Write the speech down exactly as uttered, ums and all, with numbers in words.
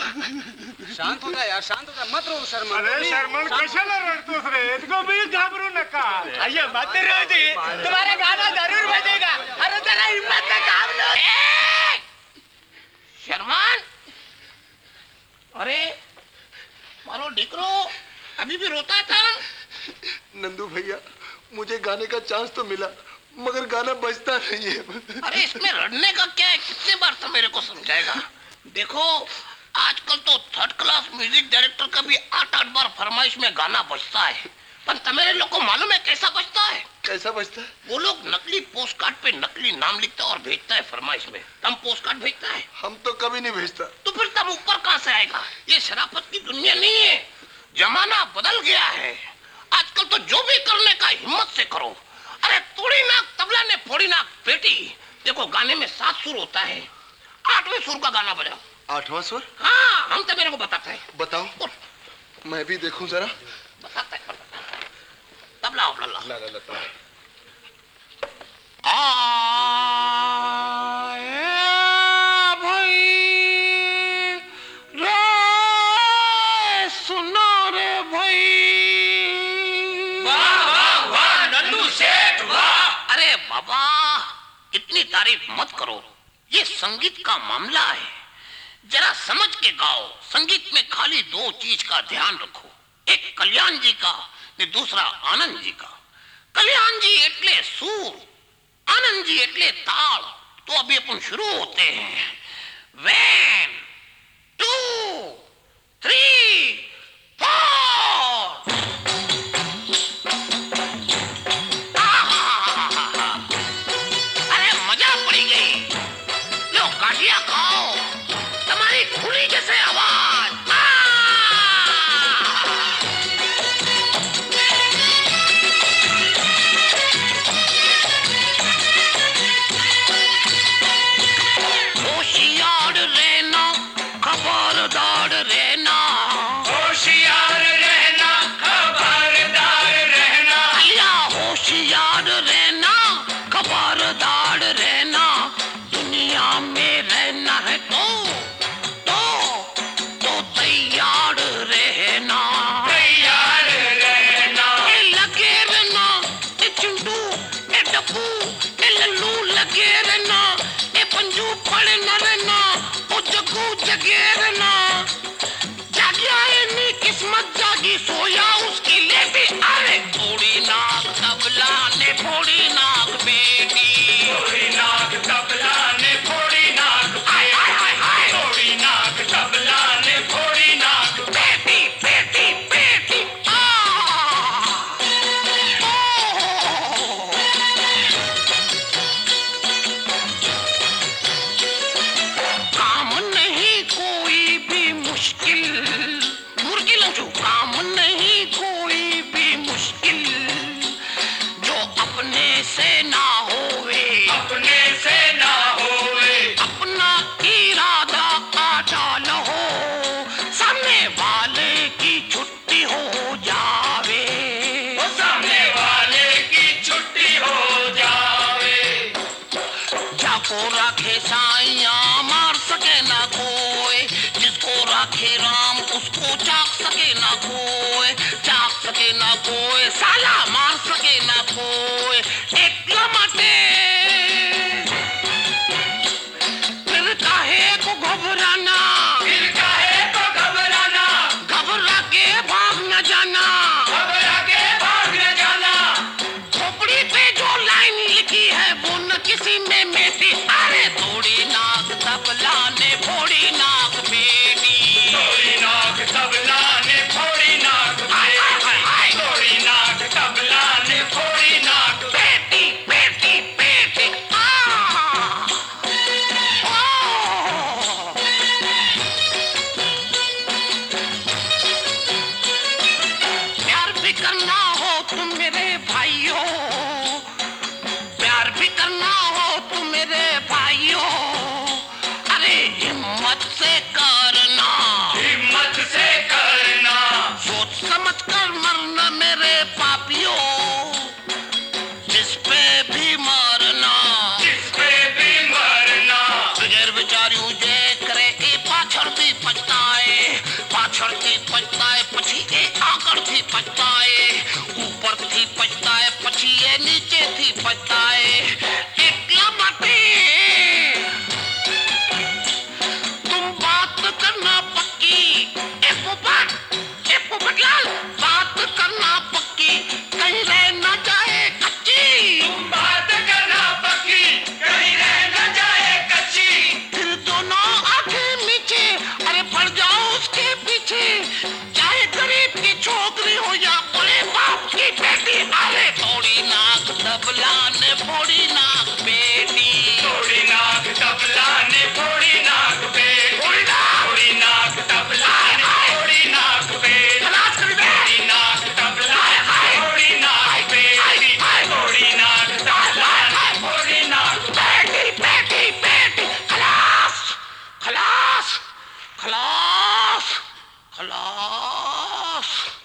शांत हो जा यार, शांत हो जा, मत रो शर्मन। अरे शर्मन कशाला रडतोस रे? इसको भी घाबरू नका। अय्या मत रो जी, तुम्हारा गाना जरूर बजेगा। अरे जरा हिम्मत से काम लो। शर्मन, अरे मारो डिकरो अभी भी रोता था। नंदू भैया, मुझे गाने का चांस तो मिला मगर गाना बजता नहीं है। अरे इसमें रड़ने का क्या है? कितने बार तो मेरे को समझाएगा। देखो आजकल तो थर्ड क्लास म्यूजिक डायरेक्टर का भी आठ आठ बार फरमाइश में गाना बजता है, पर तुम्हारे लोग को मालूम है कैसा बजता है? कैसा बजता है? वो लोग नकली पोस्ट कार्ड पे नकली नाम लिखता है और भेजता है फरमाइश में। तुम पोस्ट कार्ड भेजता है? हम तो कभी नहीं भेजता। तो फिर तुम ऊपर कहाँ से आएगा? ये शराफत की दुनिया नहीं है, जमाना बदल गया है। आजकल तो जो भी करने का हिम्मत से करो। अरे तोड़ी नाक तबला ने फोड़ी नाक बेटी। देखो गाने में सात सुर होता है, आठवें सुर का गाना बजाओ। आठवां सुर? हाँ, हम तो मेरे को बताते हैं। बताओ, मैं भी देखूं जरा। बताता है, तबला तबला ला ला ला भाई रे सुनो रे भाई। वाह वाह वाह नंदू सेठ वाह। अरे बाबा इतनी तारीफ मत करो, ये संगीत का मामला है, जरा समझ के गाओ। संगीत में खाली दो चीज का ध्यान रखो, एक कल्याण जी का ने दूसरा आनंद जी का। कल्याण जी एटले सूर, आनंद जी एटले ताल। तो अभी अपन शुरू होते हैं। One two three four. अरे मजा पड़ी गई। लो काटिया खाओ, तुम्हारी खुली जैसे आवाज। होशियार रहना, खबरदार रहना, होशियार रहना, खबरदार रहना। भैया होशियार रहना, खबरदार रहना। दुनिया में रहना है तो तो तो तैयार रहना, तैयार रहना। ए लगे रहना, ए चिंटू, ए डब्बू, ए लल्लू लगे रहना, ए पंजू पड़े न रहना, ओ जग्गू जगे रहना। जागिया नी किस्मत जागी, सोया उसकी लेटी। अरे थोड़ी नाक तबला ने फोड़ी नाक बेटी, थोड़ी नाक तबला ने फोड़ी नाक। हाय हाय हाय थी पछताए, पछिए नीचे थी पछताए, एकला बाटे तुम बात करना पक्की, ए पोपट, ए पोपटलाल, बात करना पक्की, कहीं रह न जाए कच्ची। तुम बात करना पक्की, कहीं रह न जाए कच्ची। फिर दोनों आंखें नीचे, अरे पड़ जाओ उसके पीछे, चाहे गरीब की छोकरी हो या बड़े बाप की बेटी। अरे थोड़ी नाक तबला ने फोड़ी नाक बेटी, थोड़ी नाक तबला ने फोड़ी नाक बेटी, फोड़ी नाक, थोड़ी नाक तबला ने फोड़ी नाक बेटी, खलास कर दे। थोड़ी नाक तबला ने फोड़ी नाक बेटी, थोड़ी नाक तबला ने फोड़ी नाक बेटी बेटी बेटी, खलास खलास खलास खलास।